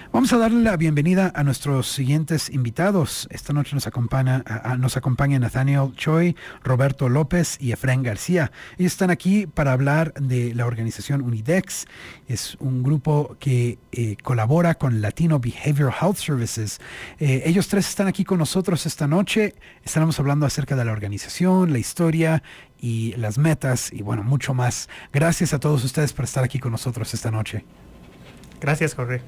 Vamos a darle la bienvenida a nuestros siguientes invitados. Esta noche nos acompaña Nathaniel Choi, Roberto López y Efraín García. Ellos están aquí para hablar de la organización Unidex. Es un grupo que colabora con Latino Behavioral Health Services. Ellos tres están aquí con nosotros esta noche. Estaremos hablando acerca de la organización, la historia y las metas y bueno, mucho más. Gracias a todos ustedes por estar aquí con nosotros esta noche. Gracias, Jorge.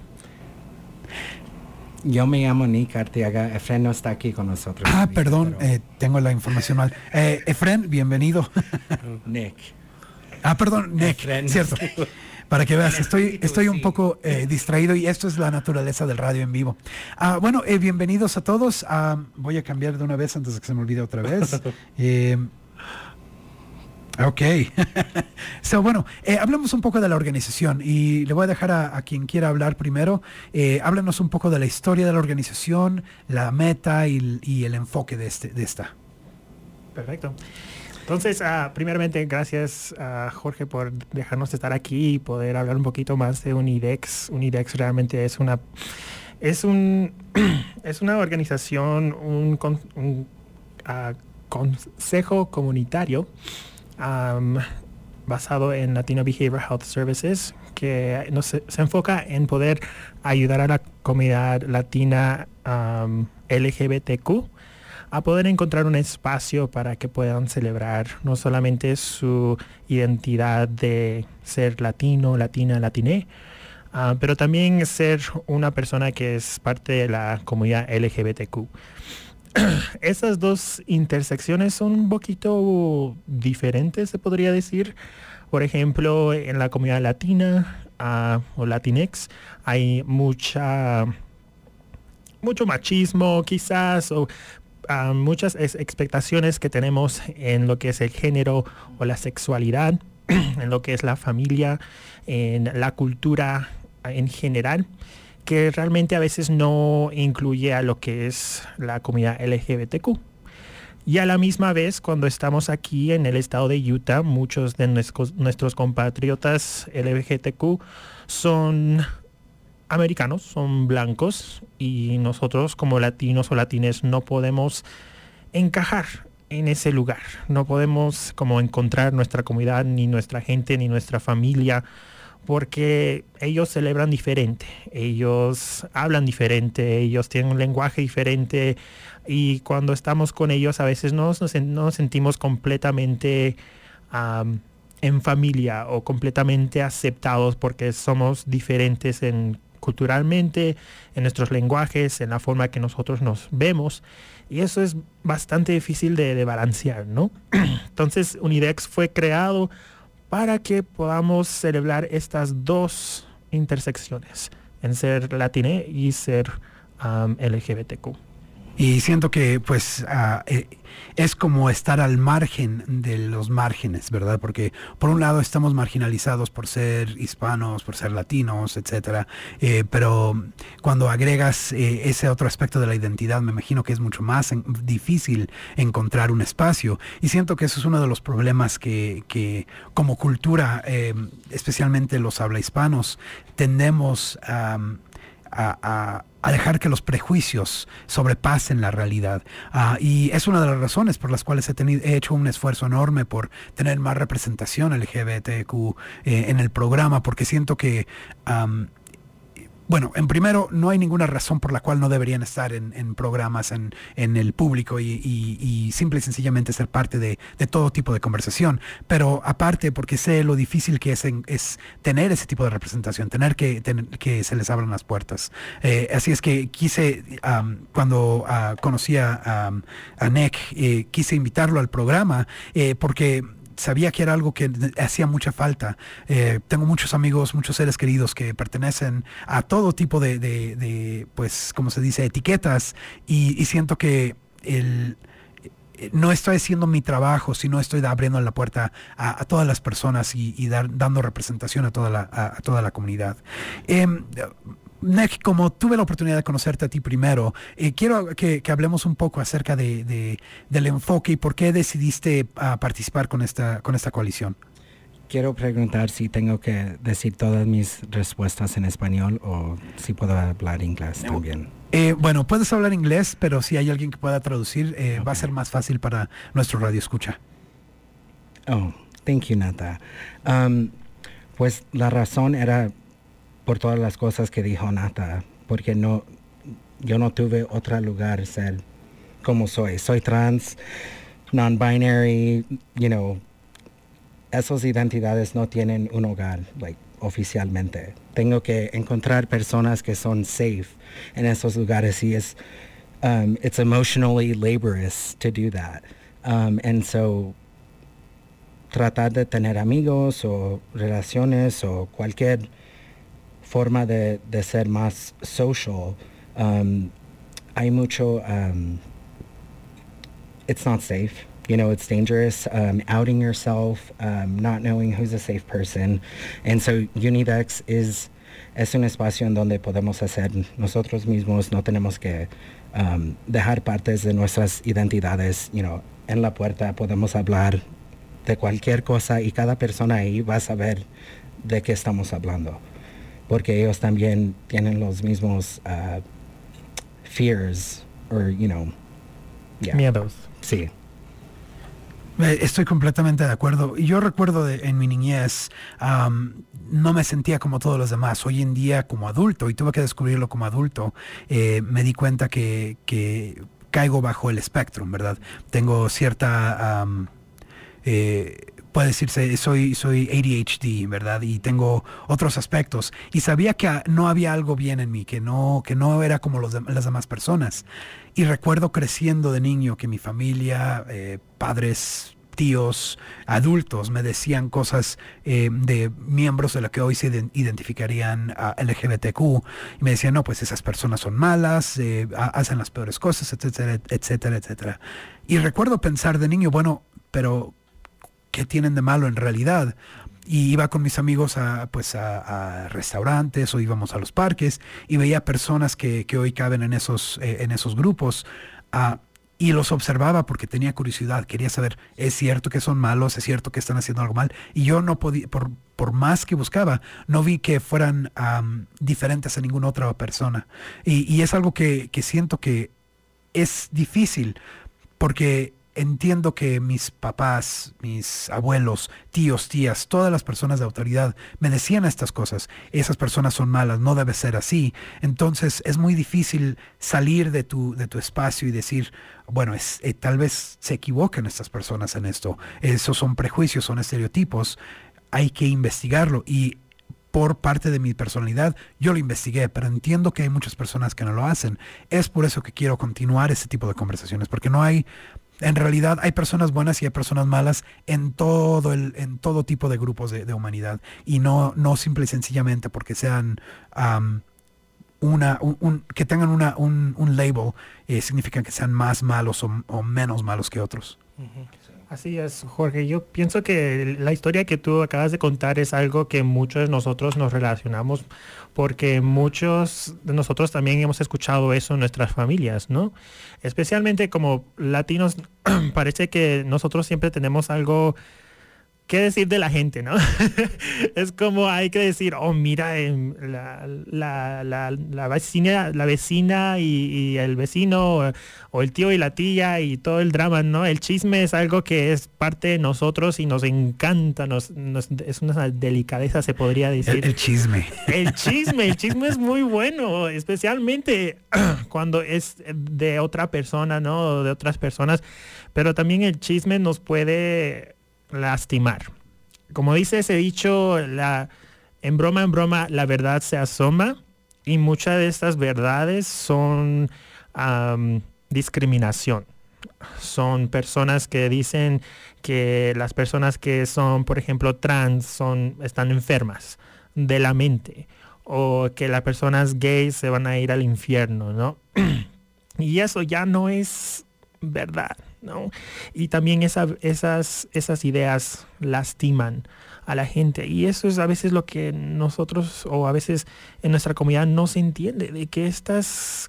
Yo me llamo Nick Arteaga. Efraín no está aquí con nosotros. Perdón, pero... tengo la información mal. Efraín, bienvenido. Nick. Perdón, Nick, Efraín. Cierto. Para que veas, estoy un poco distraído y esto es la naturaleza del radio en vivo. Bienvenidos a todos. Voy a cambiar de una vez antes de que se me olvide otra vez. Ok. Hablemos un poco de la organización y le voy a dejar a quien quiera hablar primero. Háblanos un poco de la historia de la organización, la meta y el enfoque de esta. Perfecto. Entonces, primeramente, gracias a Jorge por dejarnos estar aquí y poder hablar un poquito más de Unidex. Unidex realmente es una organización, un consejo comunitario basado en Latino Behavioral Health Services, que se enfoca en poder ayudar a la comunidad latina LGBTQ a poder encontrar un espacio para que puedan celebrar no solamente su identidad de ser latino, latina, latiné, pero también ser una persona que es parte de la comunidad LGBTQ. Esas dos intersecciones son un poquito diferentes, se podría decir. Por ejemplo, en la comunidad latina o Latinx hay mucho machismo quizás, o muchas expectaciones que tenemos en lo que es el género o la sexualidad, en lo que es la familia, en la cultura en general, que realmente a veces no incluye a lo que es la comunidad LGBTQ. Y a la misma vez, cuando estamos aquí en el estado de Utah, muchos de nuestros compatriotas LGBTQ son americanos, son blancos, y nosotros como latinos o latines no podemos encajar en ese lugar. No podemos como encontrar nuestra comunidad, ni nuestra gente, ni nuestra familia, porque ellos celebran diferente, ellos hablan diferente, ellos tienen un lenguaje diferente, y cuando estamos con ellos a veces no nos sentimos completamente en familia o completamente aceptados, porque somos diferentes culturalmente, en nuestros lenguajes, en la forma que nosotros nos vemos, y eso es bastante difícil de balancear, ¿no? Entonces Unidex fue creado para que podamos celebrar estas dos intersecciones, en ser latiné y ser LGBTQ. Y siento que es como estar al margen de los márgenes, ¿verdad? Porque por un lado estamos marginalizados por ser hispanos, por ser latinos, etcétera, pero cuando agregas ese otro aspecto de la identidad, me imagino que es mucho más difícil encontrar un espacio, y siento que eso es uno de los problemas que como cultura, especialmente los habla hispanos, tendemos a dejar que los prejuicios sobrepasen la realidad. Y es una de las razones por las cuales he hecho un esfuerzo enorme por tener más representación LGBTQ en el programa, porque siento que en primero, no hay ninguna razón por la cual no deberían estar en programas en el público y simple y sencillamente ser parte de todo tipo de conversación. Pero aparte, porque sé lo difícil que es tener ese tipo de representación, tener que se les abran las puertas. Así es que quise, cuando conocí a Nick, quise invitarlo al programa porque sabía que era algo que hacía mucha falta. Tengo muchos amigos, muchos seres queridos que pertenecen a todo tipo de pues, como se dice, etiquetas, y siento que no estoy haciendo mi trabajo, sino estoy abriendo la puerta a todas las personas y dando representación a toda la comunidad. Nick, como tuve la oportunidad de conocerte a ti primero, quiero que hablemos un poco acerca del enfoque y por qué decidiste participar con esta coalición. quiero preguntar si tengo que decir todas mis respuestas en español o si puedo hablar inglés también. Bueno, puedes hablar inglés, pero si hay alguien que pueda traducir, va a ser más fácil para nuestro radio escucha. Oh, thank you, Nata. Pues la razón era por todas las cosas que dijo Nata, porque yo no tuve otro lugar ser como soy. Soy trans, non-binary, esas identidades no tienen un hogar, oficialmente. Tengo que encontrar personas que son safe en esos lugares y it's emotionally laborious to do that. And so tratar de tener amigos o relaciones o cualquier forma de ser más social, hay mucho, it's not safe. It's dangerous, outing yourself, not knowing who's a safe person. And so Unidex es un espacio en donde podemos hacer nosotros mismos, no tenemos que dejar partes de nuestras identidades, en la puerta podemos hablar de cualquier cosa y cada persona ahí va a saber de qué estamos hablando. Porque ellos también tienen los mismos fears, miedos. Sí. Estoy completamente de acuerdo. Y yo recuerdo en mi niñez, no me sentía como todos los demás. Hoy en día, como adulto, y tuve que descubrirlo como adulto, me di cuenta que caigo bajo el espectro, ¿verdad? Tengo cierta... puede decirse, soy ADHD, ¿verdad? Y tengo otros aspectos. Y sabía que no había algo bien en mí, que no era como las demás personas. Y recuerdo creciendo de niño que mi familia, padres, tíos, adultos me decían cosas de miembros de lo que hoy se identificarían a LGBTQ. Y me decían, no, pues esas personas son malas, hacen las peores cosas, etcétera, etcétera, etcétera. Y recuerdo pensar de niño, bueno, pero ¿qué tienen de malo en realidad? Y iba con mis amigos a restaurantes o íbamos a los parques y veía personas que hoy caben en esos grupos y los observaba porque tenía curiosidad, quería saber, ¿es cierto que son malos? ¿Es cierto que están haciendo algo mal? Y yo no podía, por más que buscaba, no vi que fueran diferentes a ninguna otra persona. Y es algo que siento que es difícil porque... Entiendo que mis papás, mis abuelos, tíos, tías, todas las personas de autoridad me decían estas cosas. Esas personas son malas, no debe ser así. Entonces es muy difícil salir de tu espacio y decir, bueno, tal vez se equivocan estas personas en esto. Esos son prejuicios, son estereotipos. Hay que investigarlo y por parte de mi personalidad, yo lo investigué, pero entiendo que hay muchas personas que no lo hacen. Es por eso que quiero continuar ese tipo de conversaciones, porque en realidad hay personas buenas y hay personas malas en todo tipo de grupos de humanidad y no simple y sencillamente porque sean que tengan un label significa que sean más malos o menos malos que otros. Así es, Jorge. Yo pienso que la historia que tú acabas de contar es algo que muchos de nosotros nos relacionamos porque muchos de nosotros también hemos escuchado eso en nuestras familias, ¿no? Especialmente como latinos, parece que nosotros siempre tenemos algo que decir de la gente, ¿no? Es como hay que decir, oh, mira, la vecina y el vecino o el tío y la tía y todo el drama, ¿no? El chisme es algo que es parte de nosotros y nos encanta, es una delicadeza, se podría decir. El chisme. El chisme es muy bueno, especialmente cuando es de otra persona, ¿no? De otras personas, pero también el chisme nos puede lastimar. Como dice ese dicho, en broma, la verdad se asoma, y muchas de estas verdades son discriminación. Son personas que dicen que las personas que son, por ejemplo, trans, están enfermas de la mente, o que las personas gays se van a ir al infierno, ¿no? Y eso ya no es verdad, ¿no? Y también esas ideas lastiman a la gente, y eso es a veces lo que nosotros, o a veces en nuestra comunidad, no se entiende, de que estas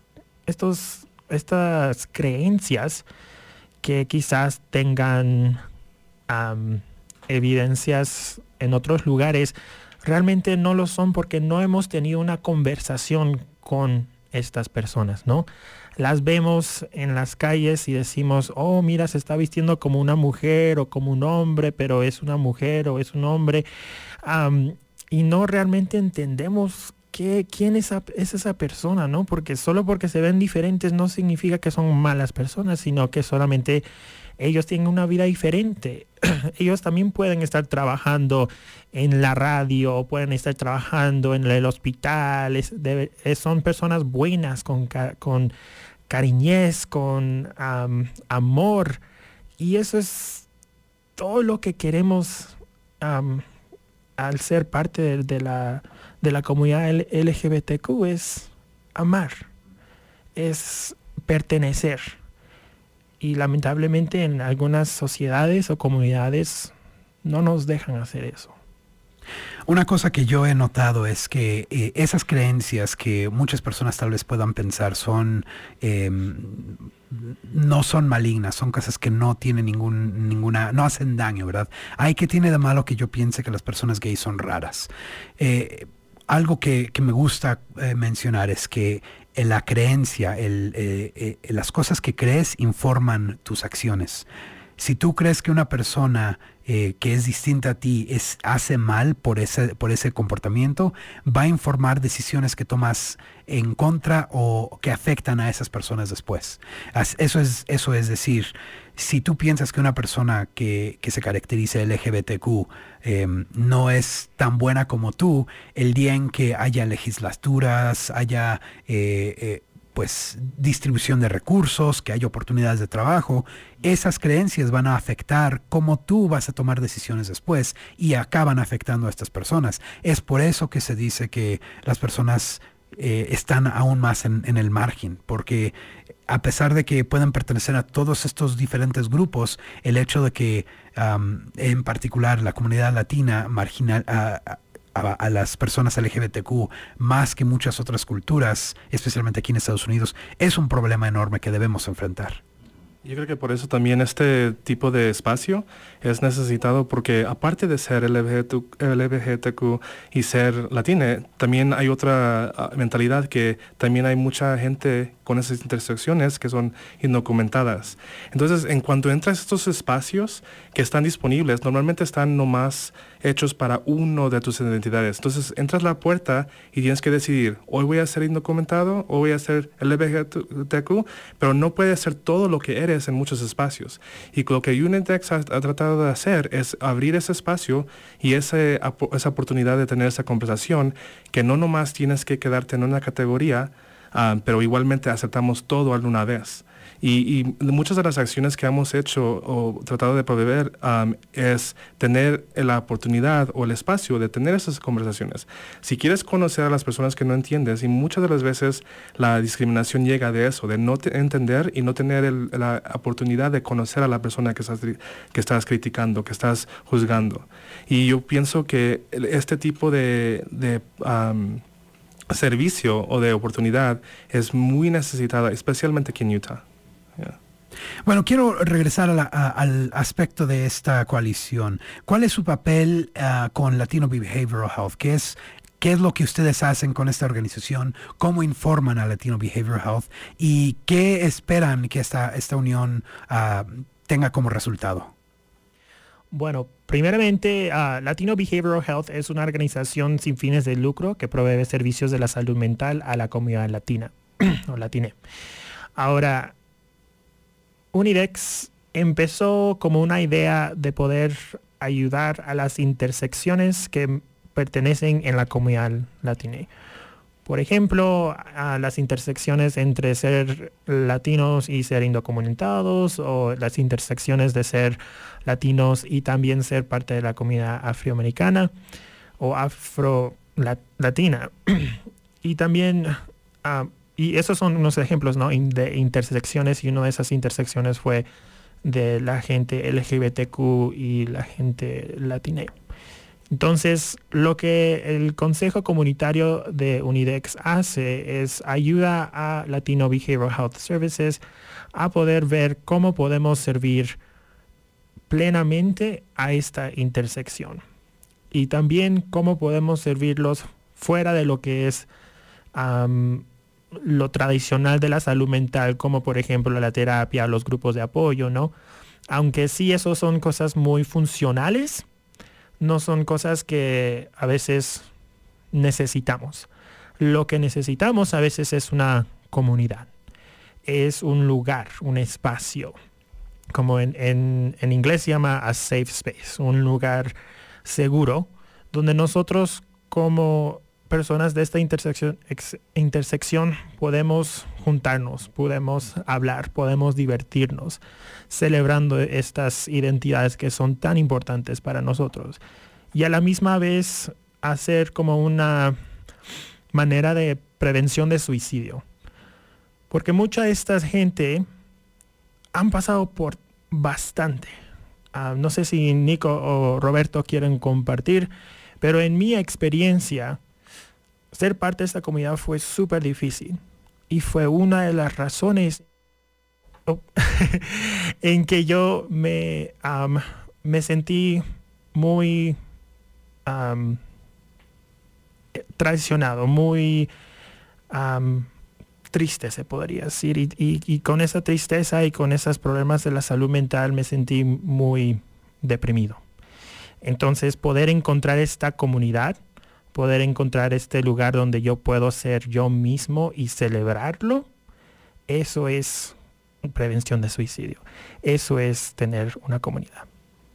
creencias que quizás tengan evidencias en otros lugares, realmente no lo son porque no hemos tenido una conversación con estas personas, ¿no? Las vemos en las calles y decimos, oh, mira, se está vistiendo como una mujer o como un hombre, pero es una mujer o es un hombre. Y no realmente entendemos quién es esa persona, ¿no? Porque solo porque se ven diferentes no significa que son malas personas, sino que solamente ellos tienen una vida diferente. Ellos también pueden estar trabajando en la radio, pueden estar trabajando en el hospital. Son personas buenas, con cariñez, con amor. Y eso es todo lo que queremos al ser parte de la comunidad LGBTQ, es amar, es pertenecer. Y lamentablemente en algunas sociedades o comunidades no nos dejan hacer eso. Una cosa que yo he notado es que esas creencias que muchas personas tal vez puedan pensar no son malignas, son cosas que no tienen no hacen daño, ¿verdad? Hay que tiene de malo que yo piense que las personas gays son raras. Algo que me gusta mencionar es que la creencia, las cosas que crees informan tus acciones. Si tú crees que una persona que es distinta a ti hace mal por ese comportamiento, va a informar decisiones que tomas en contra o que afectan a esas personas después. Eso es decir, si tú piensas que una persona que se caracteriza LGBTQ no es tan buena como tú, el día en que haya legislaturas, haya pues distribución de recursos, que haya oportunidades de trabajo, esas creencias van a afectar cómo tú vas a tomar decisiones después y acaban afectando a estas personas. Es por eso que se dice que las personas están aún más en el margen, porque a pesar de que pueden pertenecer a todos estos diferentes grupos, el hecho de que en particular la comunidad latina marginal a las personas LGBTQ más que muchas otras culturas, especialmente aquí en Estados Unidos, es un problema enorme que debemos enfrentar. Yo creo que por eso también este tipo de espacio es necesitado, porque aparte de ser LGBTQ y ser latina, también hay otra mentalidad, que también hay mucha gente con esas intersecciones que son indocumentadas. Entonces, en cuanto entras a estos espacios que están disponibles, normalmente están nomás hechos para uno de tus identidades. Entonces, entras a la puerta y tienes que decidir, hoy voy a ser indocumentado, o voy a ser LGBTQ, pero no puedes ser todo lo que eres en muchos espacios. Y lo que Unidex ha tratado de hacer es abrir ese espacio y esa oportunidad de tener esa conversación, que no nomás tienes que quedarte en una categoría, pero igualmente aceptamos todo alguna vez. Y muchas de las acciones que hemos hecho o tratado de proveer es tener la oportunidad o el espacio de tener esas conversaciones. Si quieres conocer a las personas que no entiendes, y muchas de las veces la discriminación llega de eso, de no entender y no tener la oportunidad de conocer a la persona que estás criticando, que estás juzgando. Y yo pienso que este tipo de servicio o de oportunidad es muy necesitada, especialmente aquí en Utah. Yeah. Bueno, quiero regresar al aspecto de esta coalición. ¿Cuál es su papel con Latino Behavioral Health? ¿Qué es lo que ustedes hacen con esta organización? ¿Cómo informan a Latino Behavioral Health? ¿Y qué esperan que esta unión tenga como resultado? Bueno, primeramente, Latino Behavioral Health es una organización sin fines de lucro que provee servicios de la salud mental a la comunidad latina o latine. Ahora, Unidex empezó como una idea de poder ayudar a las intersecciones que pertenecen en la comunidad latina. Por ejemplo, a las intersecciones entre ser latinos y ser indocumentados, o las intersecciones de ser latinos y también ser parte de la comunidad afroamericana o afro-latina. Y también, y esos son unos ejemplos, ¿no?, de intersecciones, y una de esas intersecciones fue de la gente LGBTQ y la gente latina. Entonces, lo que el Consejo Comunitario de Unidex hace es ayuda a Latino Behavioral Health Services a poder ver cómo podemos servir plenamente a esta intersección. Y también cómo podemos servirlos fuera de lo que es lo tradicional de la salud mental, como por ejemplo la terapia, los grupos de apoyo, ¿no? Aunque sí, eso son cosas muy funcionales, no son cosas que a veces necesitamos. Lo que necesitamos a veces es una comunidad, es un lugar, un espacio, como en inglés se llama a safe space, un lugar seguro, donde nosotros como personas de esta intersección podemos juntarnos, podemos hablar, podemos divertirnos, celebrando estas identidades que son tan importantes para nosotros. Y a la misma vez hacer como una manera de prevención de suicidio. Porque mucha de esta gente han pasado por bastante. No sé si Nico o Roberto quieren compartir, pero en mi experiencia, ser parte de esta comunidad fue súper difícil. Y fue una de las razones en que yo me sentí muy traicionado, muy triste, se podría decir. Y con esa tristeza y con esos problemas de la salud mental me sentí muy deprimido. Entonces, poder encontrar esta comunidad, poder encontrar este lugar donde yo puedo ser yo mismo y celebrarlo, eso es prevención de suicidio. Eso es tener una comunidad.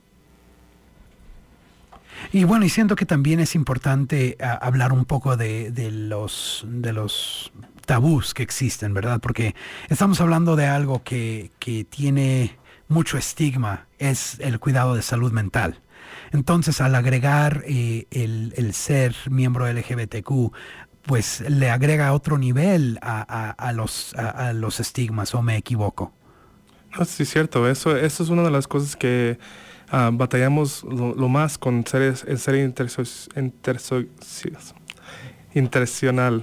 Y bueno, y siento que también es importante hablar un poco de los tabús que existen, ¿verdad? Porque estamos hablando de algo que tiene mucho estigma, es el cuidado de salud mental. Entonces, al agregar el ser miembro LGBTQ, pues le agrega otro nivel a los estigmas, ¿o me equivoco? No, sí, es cierto. Eso es una de las cosas que batallamos lo más con el ser interseccional.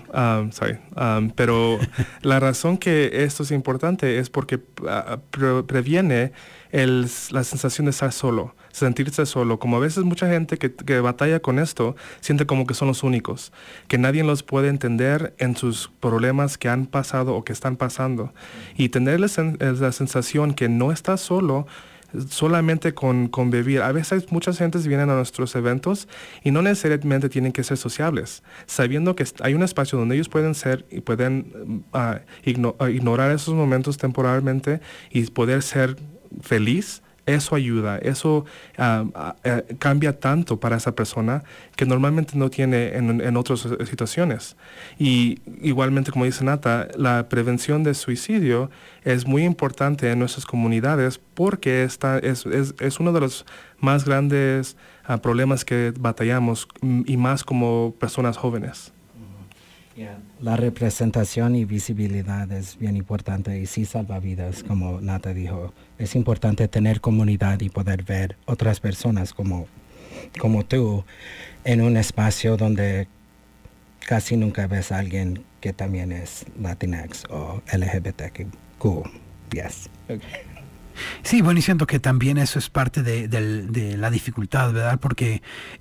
Pero la razón que esto es importante es porque previene la sensación de estar solo, sentirse solo. Como a veces mucha gente que batalla con esto siente como que son los únicos, que nadie los puede entender en sus problemas que han pasado o que están pasando. Y tener la sensación que no estás solo solamente con vivir. A veces muchas gentes vienen a nuestros eventos y no necesariamente tienen que ser sociables, sabiendo que hay un espacio donde ellos pueden ser y pueden ignorar esos momentos temporalmente y poder ser feliz. Eso ayuda, eso cambia tanto para esa persona que normalmente no tiene en otras situaciones. Y igualmente, como dice Nata, la prevención de suicidio es muy importante en nuestras comunidades porque es uno de los más grandes problemas que batallamos y más como personas jóvenes. La representación y visibilidad es bien importante y sí salva vidas, como Nata dijo. Es importante tener comunidad y poder ver otras personas como tú en un espacio donde casi nunca ves a alguien que también es Latinx o LGBTQ. Yes. Okay. Sí, bueno, y siento que también eso es parte de la dificultad, ¿verdad? Porque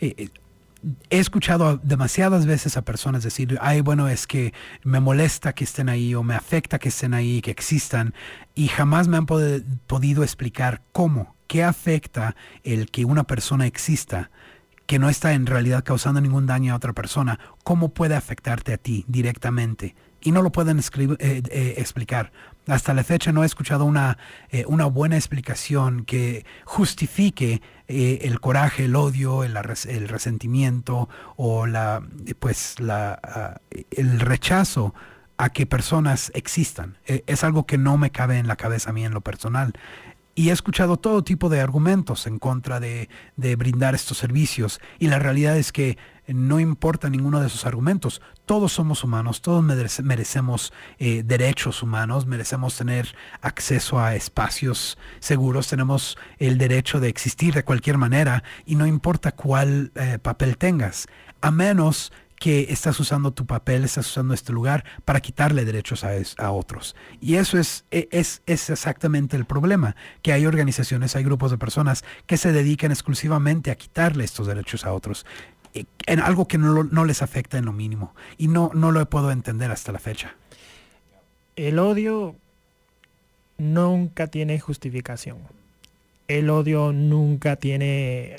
he escuchado demasiadas veces a personas decir, ay, bueno, es que me molesta que estén ahí o me afecta que estén ahí, que existan, y jamás me han podido explicar qué afecta el que una persona exista, que no está en realidad causando ningún daño a otra persona, cómo puede afectarte a ti directamente. Y no lo pueden explicar. Hasta la fecha no he escuchado una buena explicación que justifique el coraje, el odio, el resentimiento o el rechazo a que personas existan. Es algo que no me cabe en la cabeza a mí en lo personal. Y he escuchado todo tipo de argumentos en contra de brindar estos servicios. Y la realidad es que no importa ninguno de esos argumentos. Todos somos humanos, todos merecemos derechos humanos, merecemos tener acceso a espacios seguros, tenemos el derecho de existir de cualquier manera y no importa cuál papel tengas, a menos que estás usando tu papel, estás usando este lugar para quitarle derechos a otros. Y eso es exactamente el problema, que hay organizaciones, hay grupos de personas que se dedican exclusivamente a quitarle estos derechos a otros, en algo que no les afecta en lo mínimo. Y no lo puedo entender hasta la fecha. El odio nunca tiene justificación. El odio nunca tiene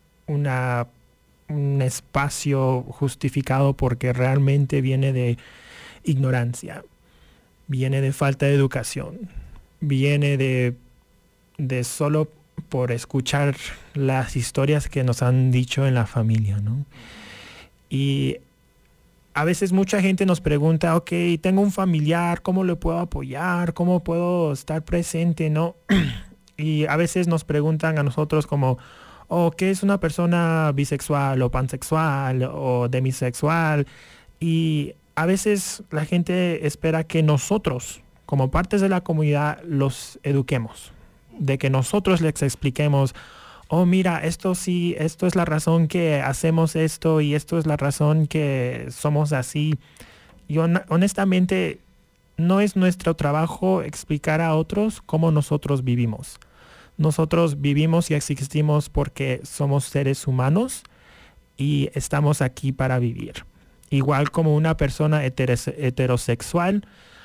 un espacio justificado porque realmente viene de ignorancia, viene de falta de educación, viene de solo por escuchar las historias que nos han dicho en la familia, ¿no? Y a veces mucha gente nos pregunta, ok, tengo un familiar, ¿cómo le puedo apoyar? ¿Cómo puedo estar presente? ¿No? Y a veces nos preguntan a nosotros como, ¿qué es una persona bisexual o pansexual o demisexual? Y a veces la gente espera que nosotros, como partes de la comunidad, los eduquemos, de que nosotros les expliquemos, mira, esto es la razón que hacemos esto y esto es la razón que somos así. Y honestamente, no es nuestro trabajo explicar a otros cómo nosotros vivimos. Nosotros vivimos y existimos porque somos seres humanos y estamos aquí para vivir. Igual como una persona heterosexual,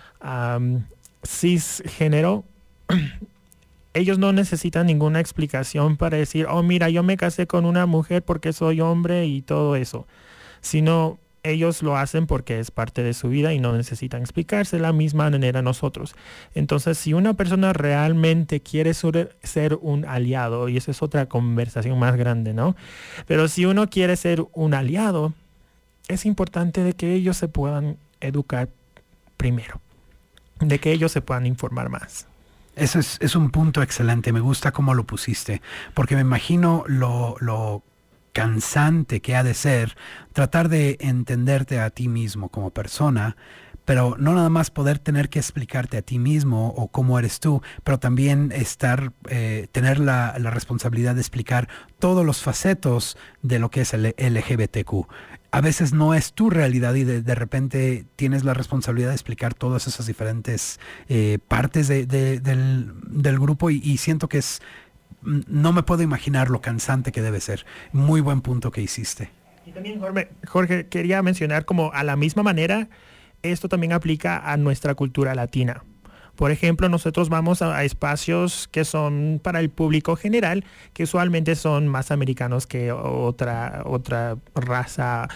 cisgénero, ellos no necesitan ninguna explicación para decir, mira, yo me casé con una mujer porque soy hombre y todo eso. Sino ellos lo hacen porque es parte de su vida y no necesitan explicarse de la misma manera nosotros. Entonces, si una persona realmente quiere ser un aliado, y esa es otra conversación más grande, ¿no? Pero si uno quiere ser un aliado, es importante de que ellos se puedan educar primero, de que ellos se puedan informar más. Ese es un punto excelente, me gusta cómo lo pusiste, porque me imagino lo cansante que ha de ser tratar de entenderte a ti mismo como persona, pero no nada más poder tener que explicarte a ti mismo o cómo eres tú, pero también tener la responsabilidad de explicar todos los facetos de lo que es el LGBTQ. A veces no es tu realidad y de repente tienes la responsabilidad de explicar todas esas diferentes partes del grupo y siento que no me puedo imaginar lo cansante que debe ser. Muy buen punto que hiciste. Y también, Jorge, quería mencionar como a la misma manera, esto también aplica a nuestra cultura latina. Por ejemplo, nosotros vamos a espacios que son para el público general, que usualmente son más americanos que otra raza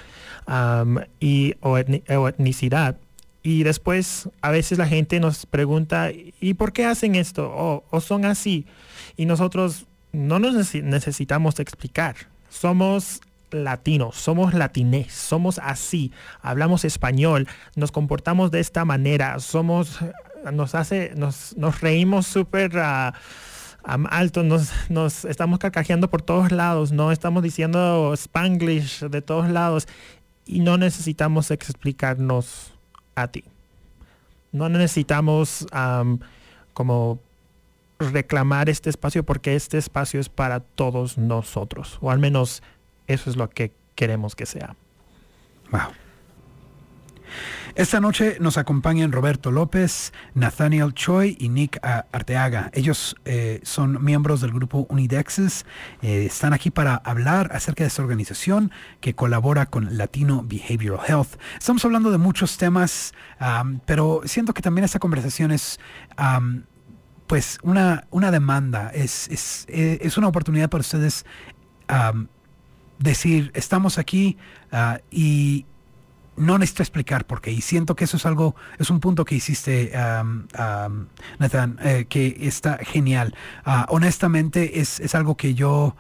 o etnicidad. Y después a veces la gente nos pregunta, ¿y por qué hacen esto? ¿O son así? Y nosotros no nos necesitamos explicar. Somos latinos, somos latinés, somos así, hablamos español, nos comportamos de esta manera, nos reímos súper alto, nos estamos carcajeando por todos lados, no estamos diciendo Spanglish de todos lados y no necesitamos explicarnos a ti. No necesitamos como reclamar este espacio porque este espacio es para todos nosotros, o al menos eso es lo que queremos que sea. Wow. Esta noche nos acompañan Roberto López, Nathaniel Choi y Nick Arteaga. Ellos son miembros del grupo Unidexes. Están aquí para hablar acerca de esta organización que colabora con Latino Behavioral Health. Estamos hablando de muchos temas, pero siento que también esta conversación es pues una demanda. Es una oportunidad para ustedes decir, estamos aquí y no necesito explicar por qué. Y siento que eso es un punto que hiciste, Nathan, que está genial. Honestamente, es algo que yo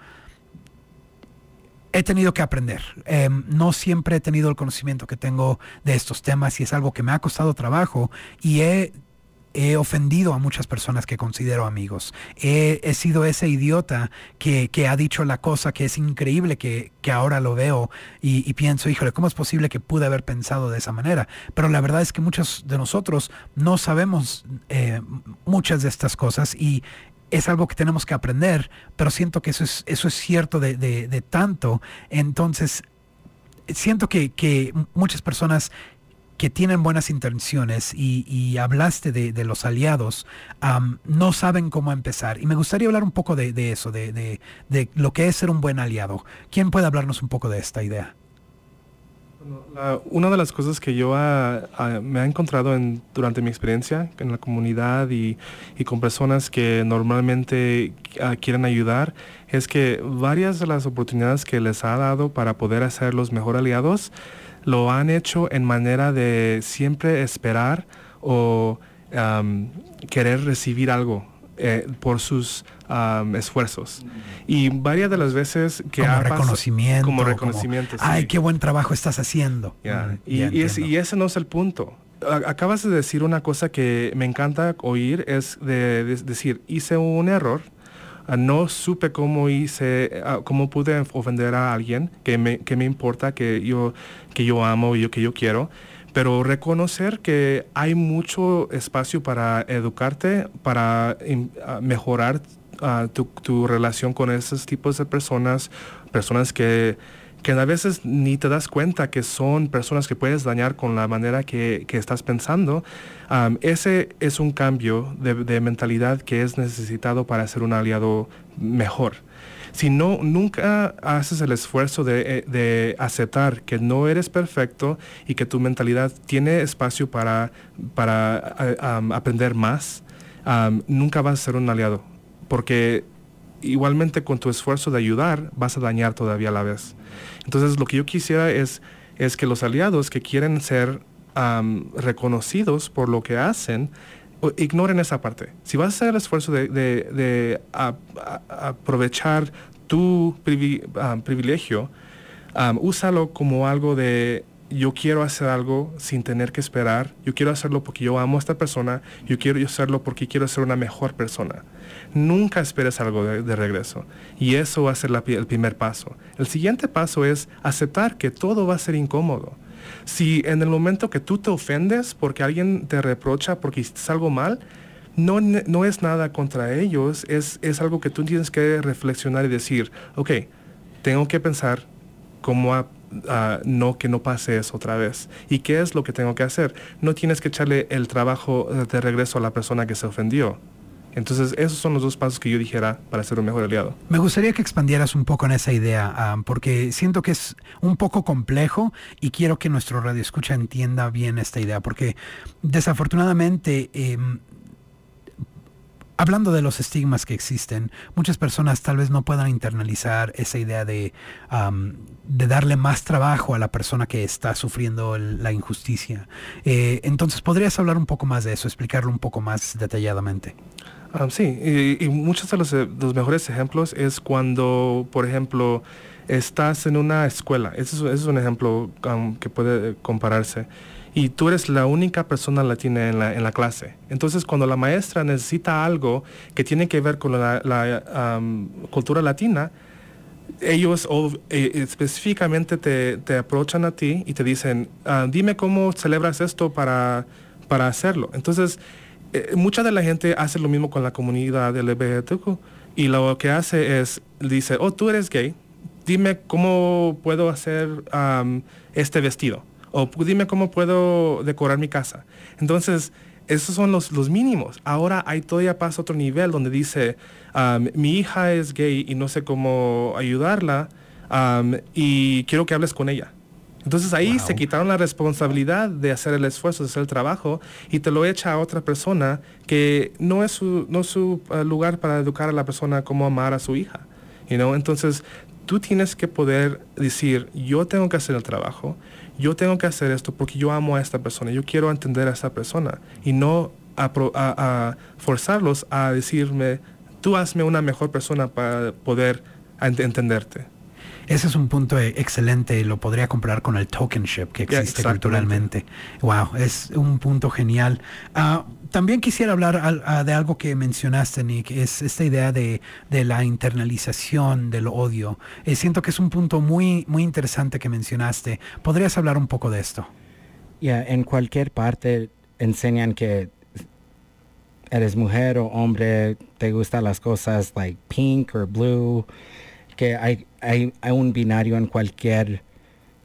he tenido que aprender. No siempre he tenido el conocimiento que tengo de estos temas y es algo que me ha costado trabajo y he ofendido a muchas personas que considero amigos. He sido ese idiota que ha dicho la cosa que es increíble que ahora lo veo y pienso, híjole, ¿cómo es posible que pude haber pensado de esa manera? Pero la verdad es que muchos de nosotros no sabemos muchas de estas cosas y es algo que tenemos que aprender, pero siento que eso es cierto de tanto. Entonces, siento que muchas personas que tienen buenas intenciones y hablaste de los aliados, no saben cómo empezar. Y me gustaría hablar un poco de eso, de lo que es ser un buen aliado. ¿Quién puede hablarnos un poco de esta idea? Una de las cosas que yo me he encontrado durante mi experiencia en la comunidad y con personas que normalmente quieren ayudar es que varias de las oportunidades que les ha dado para poder hacer los mejores aliados lo han hecho en manera de siempre esperar o querer recibir algo por sus esfuerzos. Y varias de las veces que como reconocimiento. Como reconocimiento. Como, ay, qué buen trabajo estás haciendo. Y ese no es el punto. Acabas de decir una cosa que me encanta oír, es de decir, hice un error, no supe cómo pude ofender a alguien que me importa, que yo amo y que yo quiero, pero reconocer que hay mucho espacio para educarte, para mejorar tu relación con esos tipos de personas que a veces ni te das cuenta que son personas que puedes dañar con la manera que estás pensando. Ese es un cambio de mentalidad que es necesitado para ser un aliado mejor. Si no, nunca haces el esfuerzo de aceptar que no eres perfecto y que tu mentalidad tiene espacio para aprender más, nunca vas a ser un aliado. Porque igualmente con tu esfuerzo de ayudar vas a dañar todavía a la vez. Entonces lo que yo quisiera es que los aliados que quieren ser reconocidos por lo que hacen, ignoren esa parte. Si vas a hacer el esfuerzo de aprovechar tu privilegio, úsalo como algo de yo quiero hacer algo sin tener que esperar, yo quiero hacerlo porque yo amo a esta persona, yo quiero hacerlo porque quiero ser una mejor persona. Nunca esperes algo de regreso. Y eso va a ser el primer paso. El siguiente paso es aceptar que todo va a ser incómodo. Si en el momento que tú te ofendes porque alguien te reprocha porque hiciste algo mal, no es nada contra ellos, es algo que tú tienes que reflexionar y decir, ok, tengo que pensar cómo que no pase eso otra vez. ¿Y qué es lo que tengo que hacer? No tienes que echarle el trabajo de regreso a la persona que se ofendió. Entonces, esos son los dos pasos que yo dijera para ser un mejor aliado. Me gustaría que expandieras un poco en esa idea, porque siento que es un poco complejo y quiero que nuestro radioescucha entienda bien esta idea, porque desafortunadamente, hablando de los estigmas que existen, muchas personas tal vez no puedan internalizar esa idea de darle más trabajo a la persona que está sufriendo la injusticia. Entonces, ¿podrías hablar un poco más de eso, explicarlo un poco más detalladamente? Sí, y muchos de los mejores ejemplos es cuando, por ejemplo, estás en una escuela. Ese es un ejemplo que puede compararse. Y tú eres la única persona latina en la clase. Entonces, cuando la maestra necesita algo que tiene que ver con la cultura latina, ellos específicamente te aprovechan a ti y te dicen, dime cómo celebras esto para hacerlo. Entonces, mucha de la gente hace lo mismo con la comunidad LGBTQ y lo que hace es, dice, tú eres gay, dime cómo puedo hacer este vestido. O dime cómo puedo decorar mi casa. Entonces, esos son los mínimos. Ahora todavía pasa otro nivel donde dice, mi hija es gay y no sé cómo ayudarla y quiero que hables con ella. Entonces ahí se quitaron la responsabilidad de hacer el esfuerzo, de hacer el trabajo y te lo echa a otra persona que no es su lugar para educar a la persona cómo amar a su hija. Entonces, tú tienes que poder decir, yo tengo que hacer el trabajo, yo tengo que hacer esto porque yo amo a esta persona, yo quiero entender a esta persona y no a forzarlos a decirme, tú hazme una mejor persona para poder entenderte. Ese es un punto excelente, lo podría comparar con el tokenship que existe culturalmente. Wow, es un punto genial. También quisiera hablar de algo que mencionaste, Nick, es esta idea de la internalización del odio. Siento que es un punto muy, muy interesante que mencionaste. ¿Podrías hablar un poco de esto? En cualquier parte enseñan que eres mujer o hombre, te gustan las cosas like pink or blue, que hay un binario en cualquier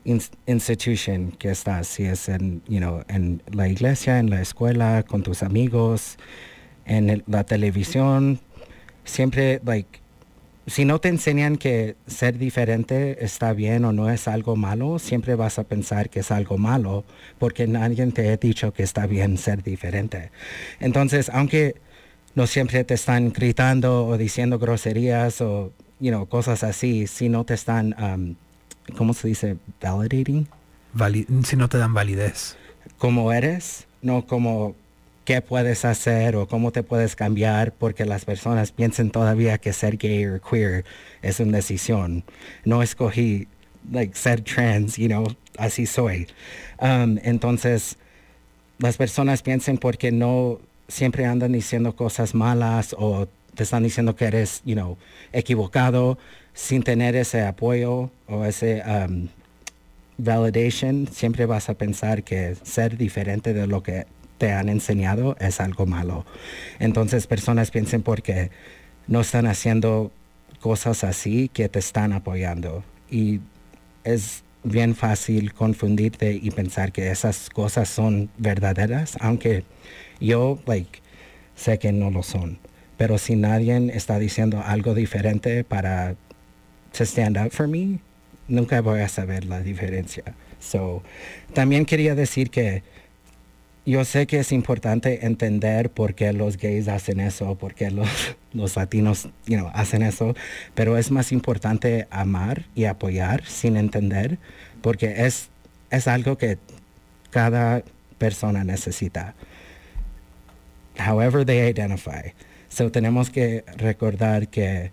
institution que estás, si es en, en la iglesia, en la escuela, con tus amigos, en la televisión, siempre, si no te enseñan que ser diferente está bien o no es algo malo, siempre vas a pensar que es algo malo porque nadie te ha dicho que está bien ser diferente. Entonces, aunque no siempre te están gritando o diciendo groserías o, cosas así, si no te están, ¿cómo se dice? Validating. Si no te dan validez. Como eres, no como qué puedes hacer o cómo te puedes cambiar, porque las personas piensan todavía que ser gay o queer es una decisión. No escogí ser trans, así soy. Entonces, las personas piensan porque no siempre andan diciendo cosas malas o te están diciendo que eres, equivocado, sin tener ese apoyo o ese validation, siempre vas a pensar que ser diferente de lo que te han enseñado es algo malo. Entonces personas piensan porque no están haciendo cosas así que te están apoyando. Y es bien fácil confundirte y pensar que esas cosas son verdaderas, aunque yo sé que no lo son. Pero si nadie está diciendo algo diferente para to stand up for me, nunca voy a saber la diferencia. También quería decir que yo sé que es importante entender por qué los gays hacen eso, por qué los latinos, hacen eso, pero es más importante amar y apoyar sin entender, porque es algo que cada persona necesita. However they identify. Tenemos que recordar que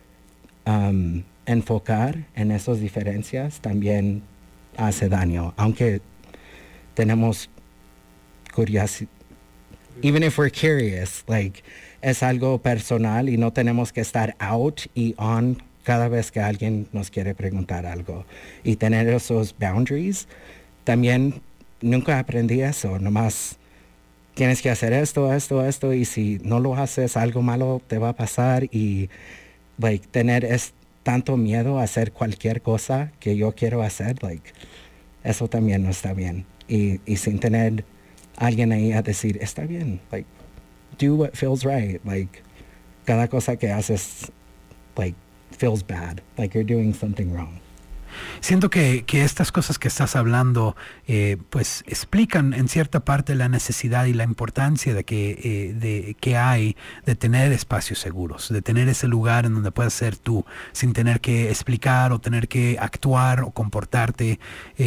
enfocar en esas diferencias también hace daño, aunque tenemos curiosidad, even if we're curious, es algo personal y no tenemos que estar out y on cada vez que alguien nos quiere preguntar algo. Y tener esos boundaries, también nunca aprendí eso, nomás tienes que hacer esto, y si no lo haces, algo malo te va a pasar y tener tanto miedo a hacer cualquier cosa que yo quiero hacer, eso también no está bien. Y sin tener alguien ahí a decir, está bien, do what feels right, cada cosa que haces, feels bad, you're doing something wrong. Siento que estas cosas que estás hablando pues explican en cierta parte la necesidad y la importancia de que hay de tener espacios seguros, de tener ese lugar en donde puedas ser tú, sin tener que explicar o tener que actuar o comportarte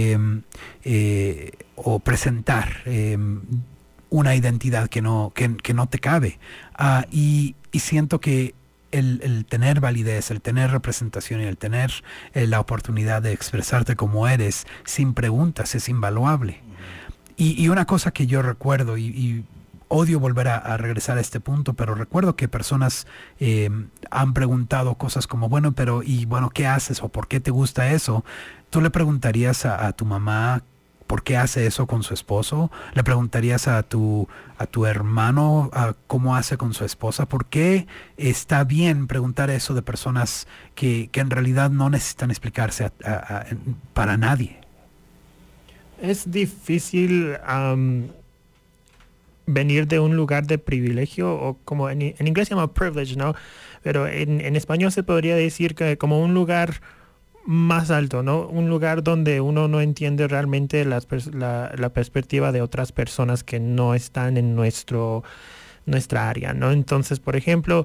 o presentar una identidad que no te cabe. Y siento que el tener validez, el tener representación y el tener la oportunidad de expresarte como eres sin preguntas es invaluable. Y una cosa que yo recuerdo, y odio volver a regresar a este punto, pero recuerdo que personas han preguntado cosas como, bueno, ¿qué haces? ¿O por qué te gusta eso? ¿Tú le preguntarías a tu mamá por qué hace eso con su esposo? ¿Le preguntarías a tu hermano cómo hace con su esposa? ¿Por qué está bien preguntar eso de personas que en realidad no necesitan explicarse para nadie? Es difícil venir de un lugar de privilegio, o como en inglés se llama privilege, ¿no? Pero en español se podría decir que como un lugar más alto, ¿no? Un lugar donde uno no entiende realmente la perspectiva de otras personas que no están en nuestra área, ¿no? Entonces, por ejemplo,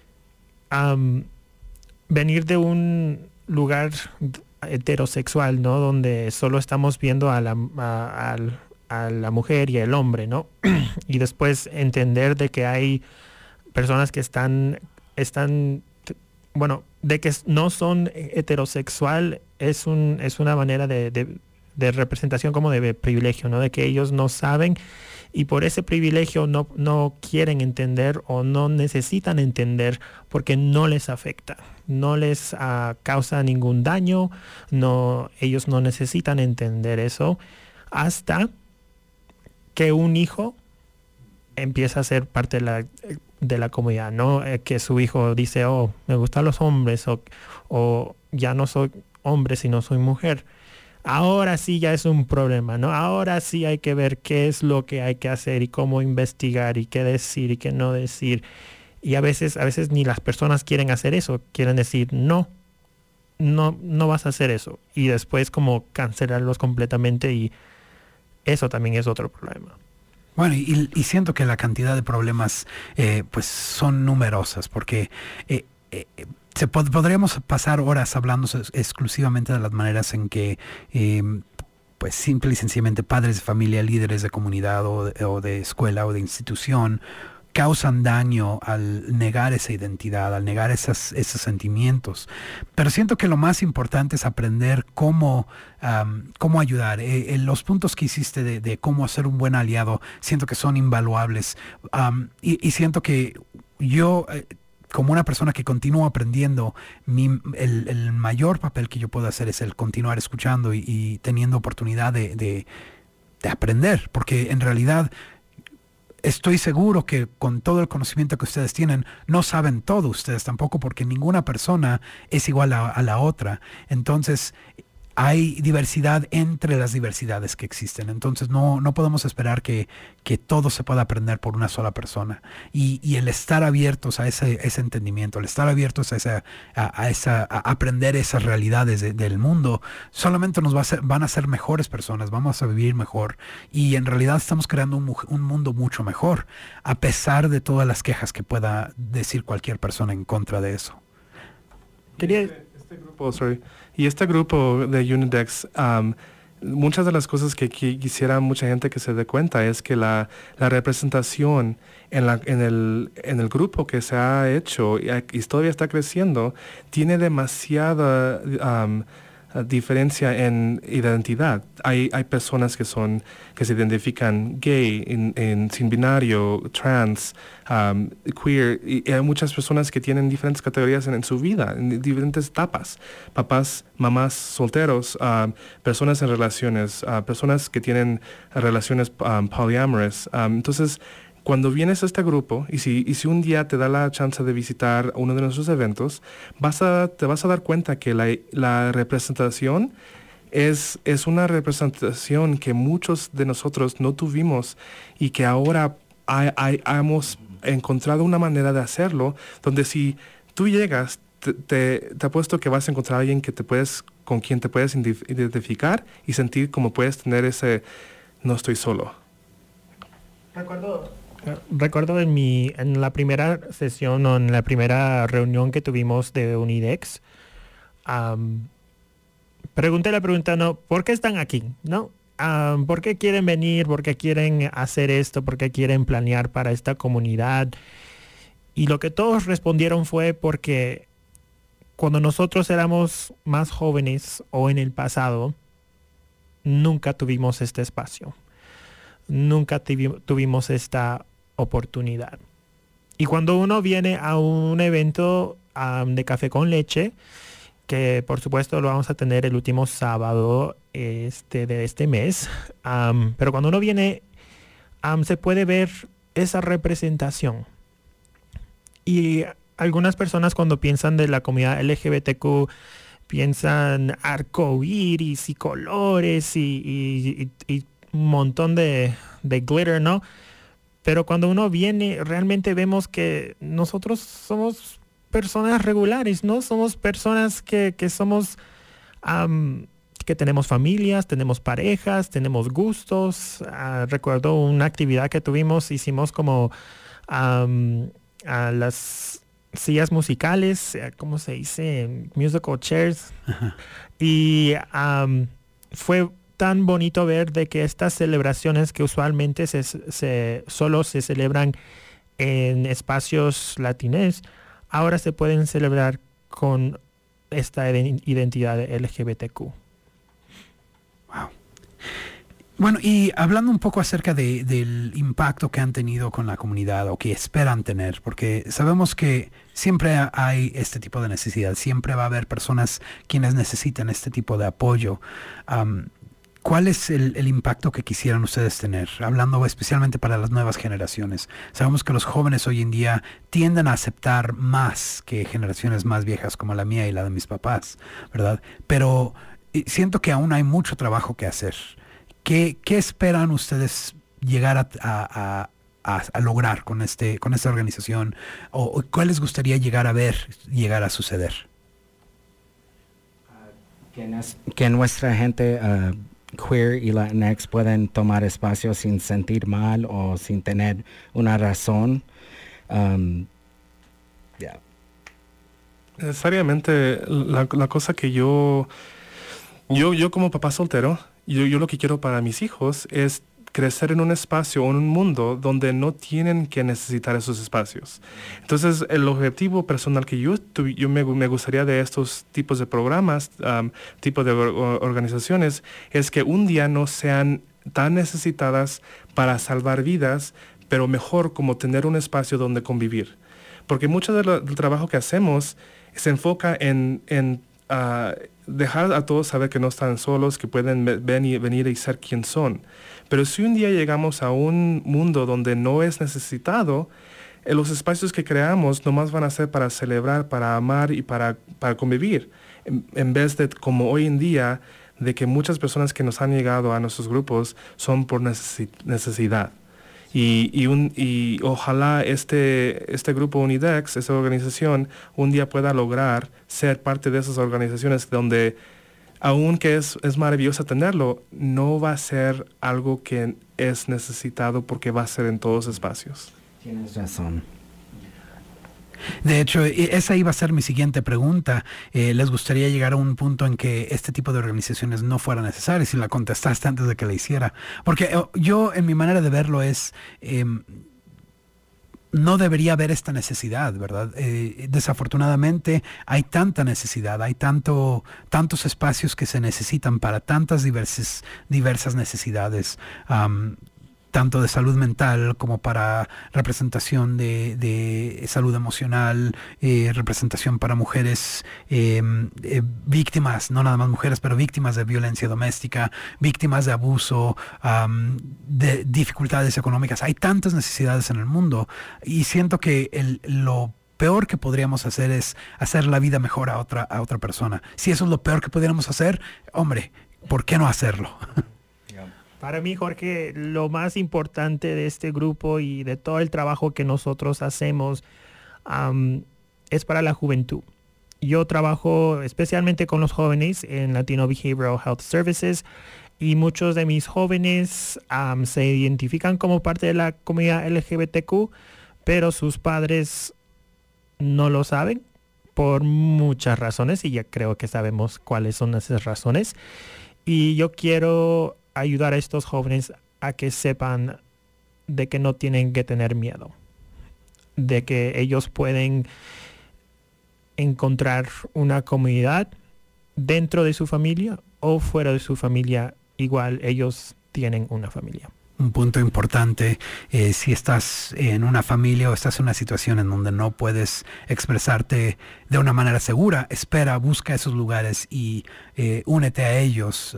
venir de un lugar heterosexual, ¿no? Donde solo estamos viendo a la mujer y el hombre, ¿no? Y después entender de que hay personas que están de que no son heterosexual es una manera de representación como de privilegio, ¿no? De que ellos no saben y por ese privilegio no quieren entender o no necesitan entender porque no les afecta, no les causa ningún daño, ellos no necesitan entender eso hasta que un hijo empieza a ser parte de la comunidad, ¿no? Que su hijo dice, me gustan los hombres, o ya no soy hombre sino soy mujer. ahora sí ya es un problema, ¿no? Ahora sí hay que ver qué es lo que hay que hacer y cómo investigar y qué decir y qué no decir. Y a veces ni las personas quieren hacer eso, quieren decir no vas a hacer eso. Y después como cancelarlos completamente, y eso también es otro problema. Bueno, y siento que la cantidad de problemas pues son numerosas, porque podríamos pasar horas hablando exclusivamente de las maneras en que pues simple y sencillamente padres de familia, líderes de comunidad o de escuela o de institución causan daño al negar esa identidad, al negar esos sentimientos. Pero siento que lo más importante es aprender cómo ayudar. Los puntos que hiciste de cómo ser un buen aliado, siento que son invaluables. Y siento que yo, como una persona que continúa aprendiendo, el mayor papel que yo puedo hacer es el continuar escuchando y teniendo oportunidad de aprender, porque en realidad estoy seguro que con todo el conocimiento que ustedes tienen, no saben todo ustedes tampoco, porque ninguna persona es igual a la otra. Entonces, hay diversidad entre las diversidades que existen. Entonces, no podemos esperar que todo se pueda aprender por una sola persona. Y el estar abiertos a ese entendimiento, el estar abiertos a aprender esas realidades del mundo, solamente van a ser mejores personas, vamos a vivir mejor. Y en realidad estamos creando un mundo mucho mejor, a pesar de todas las quejas que pueda decir cualquier persona en contra de eso. Este grupo de Unidex, muchas de las cosas que quisiera mucha gente que se dé cuenta es que la representación en el grupo que se ha hecho y todavía está creciendo tiene demasiada diferencia en identidad. Hay personas que se identifican gay, sin binario, trans, queer, y hay muchas personas que tienen diferentes categorías en su vida, en diferentes etapas. Papás, mamás solteros, personas en relaciones, personas que tienen relaciones polyamorous. Entonces, cuando vienes a este grupo, y si un día te da la chance de visitar uno de nuestros eventos, te vas a dar cuenta que la representación es una representación que muchos de nosotros no tuvimos, y que ahora hemos encontrado una manera de hacerlo, donde si tú llegas, te apuesto que vas a encontrar a alguien con quien te puedes identificar y sentir como puedes tener ese no estoy solo. Recuerdo en la primera sesión o en la primera reunión que tuvimos de Unidex, pregunté la pregunta, ¿no? ¿Por qué están aquí? ¿No? ¿Por qué quieren venir? ¿Por qué quieren hacer esto? ¿Por qué quieren planear para esta comunidad? Y lo que todos respondieron fue porque cuando nosotros éramos más jóvenes o en el pasado, nunca tuvimos este espacio. Nunca tuvimos esta oportunidad. Y cuando uno viene a un evento de café con leche, que por supuesto lo vamos a tener el último sábado de este mes, pero cuando uno viene se puede ver esa representación. Y algunas personas, cuando piensan de la comunidad LGBTQ, piensan arcoíris y colores y un montón de glitter, ¿no? Pero cuando uno viene, realmente vemos que nosotros somos personas regulares, ¿no? Somos personas que somos, que tenemos familias, tenemos parejas, tenemos gustos. Recuerdo una actividad que hicimos como a las sillas musicales, ¿cómo se dice? Musical chairs. Ajá. Y fue tan bonito ver de que estas celebraciones que usualmente solo se celebran en espacios latines, ahora se pueden celebrar con esta identidad LGBTQ. Wow. Bueno, y hablando un poco acerca del impacto que han tenido con la comunidad o que esperan tener, porque sabemos que siempre hay este tipo de necesidad, siempre va a haber personas quienes necesitan este tipo de apoyo. ¿Cuál es el impacto que quisieran ustedes tener? Hablando especialmente para las nuevas generaciones. Sabemos que los jóvenes hoy en día tienden a aceptar más que generaciones más viejas como la mía y la de mis papás, ¿verdad? Pero siento que aún hay mucho trabajo que hacer. ¿Qué esperan ustedes llegar a lograr con esta organización? ¿O cuál les gustaría llegar a suceder? Que nuestra gente queer y Latinx pueden tomar espacio sin sentir mal o sin tener una razón. Necesariamente la cosa que yo como papá soltero, yo lo que quiero para mis hijos es crecer en un espacio o en un mundo donde no tienen que necesitar esos espacios. Entonces, el objetivo personal que yo me gustaría de estos tipos de programas, tipos de organizaciones, es que un día no sean tan necesitadas para salvar vidas, pero mejor como tener un espacio donde convivir. Porque mucho del trabajo que hacemos se enfoca en dejar a todos saber que no están solos, que pueden venir y ser quien son. Pero si un día llegamos a un mundo donde no es necesitado, los espacios que creamos nomás van a ser para celebrar, para amar y para convivir, en vez de como hoy en día, de que muchas personas que nos han llegado a nuestros grupos son por necesidad. Y ojalá este grupo Unidex, esta organización, un día pueda lograr ser parte de esas organizaciones donde, aunque es maravilloso tenerlo, no va a ser algo que es necesitado porque va a ser en todos espacios. Tienes razón. De hecho, esa iba a ser mi siguiente pregunta. ¿Les gustaría llegar a un punto en que este tipo de organizaciones no fueran necesarias? Y la contestaste antes de que la hiciera. Porque yo, en mi manera de verlo, no debería haber esta necesidad, ¿verdad? Desafortunadamente hay tanta necesidad, hay tantos espacios que se necesitan para tantas diversas necesidades. Tanto de salud mental como para representación de salud emocional, representación para mujeres víctimas, no nada más mujeres, pero víctimas de violencia doméstica, víctimas de abuso, de dificultades económicas. Hay tantas necesidades en el mundo y siento que lo peor que podríamos hacer es hacer la vida mejor a otra persona. Si eso es lo peor que pudiéramos hacer, hombre, ¿por qué no hacerlo? Para mí, Jorge, lo más importante de este grupo y de todo el trabajo que nosotros hacemos es para la juventud. Yo trabajo especialmente con los jóvenes en Latino Behavioral Health Services y muchos de mis jóvenes se identifican como parte de la comunidad LGBTQ, pero sus padres no lo saben por muchas razones y ya creo que sabemos cuáles son esas razones. Y yo quiero ayudar a estos jóvenes a que sepan de que no tienen que tener miedo, de que ellos pueden encontrar una comunidad dentro de su familia o fuera de su familia, igual ellos tienen una familia. Un punto importante, si estás en una familia o estás en una situación en donde no puedes expresarte de una manera segura, busca esos lugares y únete a ellos.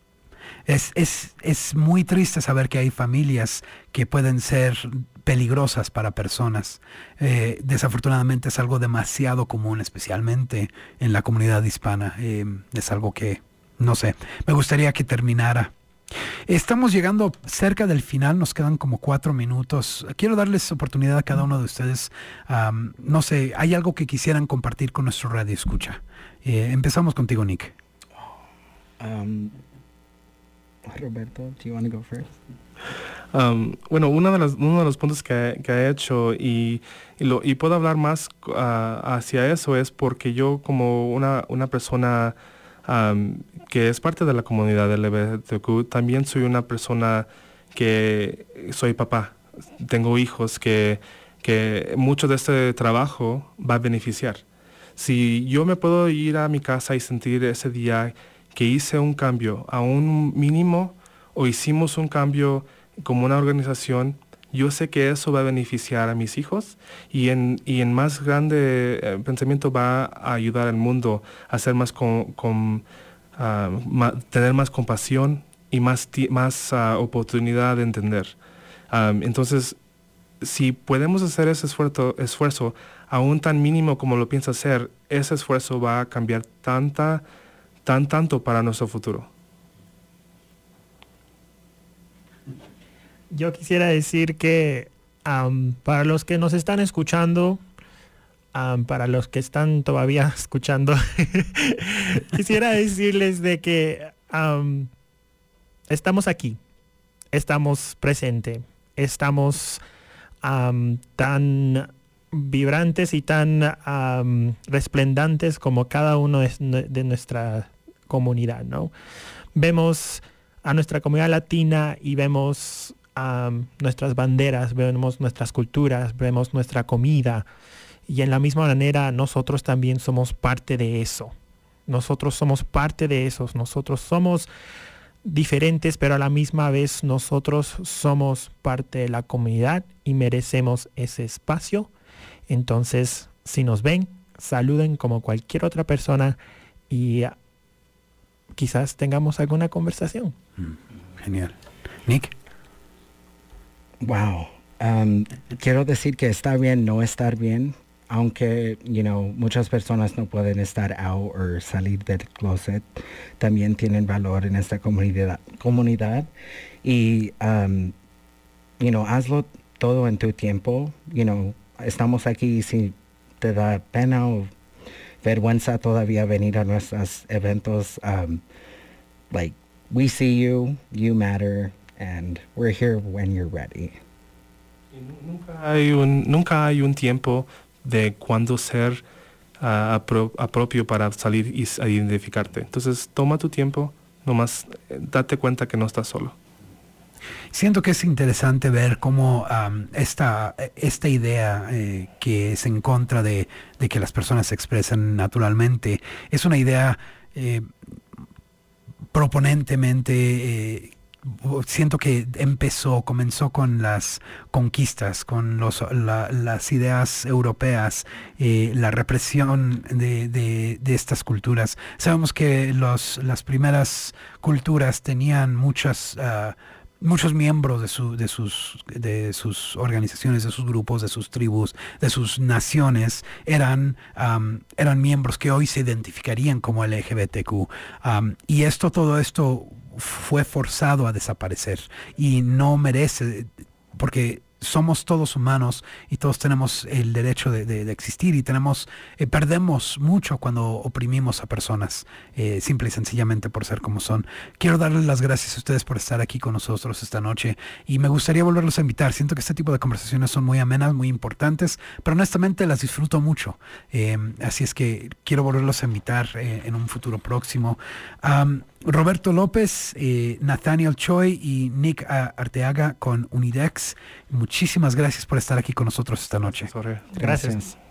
Es muy triste saber que hay familias que pueden ser peligrosas para personas. Desafortunadamente es algo demasiado común, especialmente en la comunidad hispana. Es algo que, no sé, me gustaría que terminara. Estamos llegando cerca del final, nos quedan como 4 minutos. Quiero darles oportunidad a cada uno de ustedes. No sé, ¿hay algo que quisieran compartir con nuestro radio escucha? Empezamos contigo, Nick. Roberto, do you want to go first? Bueno, uno de los puntos que he hecho y puedo hablar más hacia eso es porque yo como una persona que es parte de la comunidad LGBTQ, también soy una persona que soy papá. Tengo hijos que mucho de este trabajo va a beneficiar. Si yo me puedo ir a mi casa y sentir ese día que hice un cambio a un mínimo o hicimos un cambio como una organización, yo sé que eso va a beneficiar a mis hijos y en más grande pensamiento va a ayudar al mundo a ser más tener más compasión y más oportunidad de entender. Entonces, si podemos hacer ese esfuerzo, aún tan mínimo como lo piensa hacer, ese esfuerzo va a cambiar tanta dan tanto para nuestro futuro. Yo quisiera decir que para los que nos están escuchando, para los que están todavía escuchando, quisiera decirles de que estamos aquí, estamos presentes, estamos tan vibrantes y tan resplendantes como cada uno de nuestra comunidad, ¿no? Vemos a nuestra comunidad latina y vemos nuestras banderas, vemos nuestras culturas, vemos nuestra comida, y en la misma manera nosotros también somos parte de eso. Nosotros somos parte de esos, nosotros somos diferentes, pero a la misma vez nosotros somos parte de la comunidad y merecemos ese espacio. Entonces, si nos ven, saluden como cualquier otra persona y quizás tengamos alguna conversación. Genial. Nick. Wow. Quiero decir que está bien no estar bien, aunque, muchas personas no pueden estar out o salir del closet, también tienen valor en esta comunidad. Y, hazlo todo en tu tiempo. Estamos aquí, si te da pena o vergüenza todavía venir a nuestros eventos, we see you, you matter, and we're here when you're ready. Nunca hay un tiempo de cuándo ser propio para salir y identificarte. Entonces, toma tu tiempo, nomás date cuenta que no estás solo. Siento que es interesante ver cómo esta idea que es en contra de que las personas se expresen naturalmente, es una idea proponentemente siento que comenzó con las conquistas, con las ideas europeas, la represión de estas culturas. Sabemos que las primeras culturas tenían muchos miembros de sus organizaciones, de sus grupos, de sus tribus, de sus naciones, eran miembros que hoy se identificarían como LGBTQ. Y todo esto fue forzado a desaparecer y no merece, porque somos todos humanos y todos tenemos el derecho de existir, y perdemos mucho cuando oprimimos a personas simple y sencillamente por ser como son. Quiero darles las gracias a ustedes por estar aquí con nosotros esta noche, y me gustaría volverlos a invitar. Siento que este tipo de conversaciones son muy amenas, muy importantes, pero honestamente las disfruto mucho, así es que quiero volverlos a invitar en un futuro próximo. Roberto López, Nathaniel Choi y Nick Arteaga con Unidex, muchísimas gracias por estar aquí con nosotros esta noche. Gracias.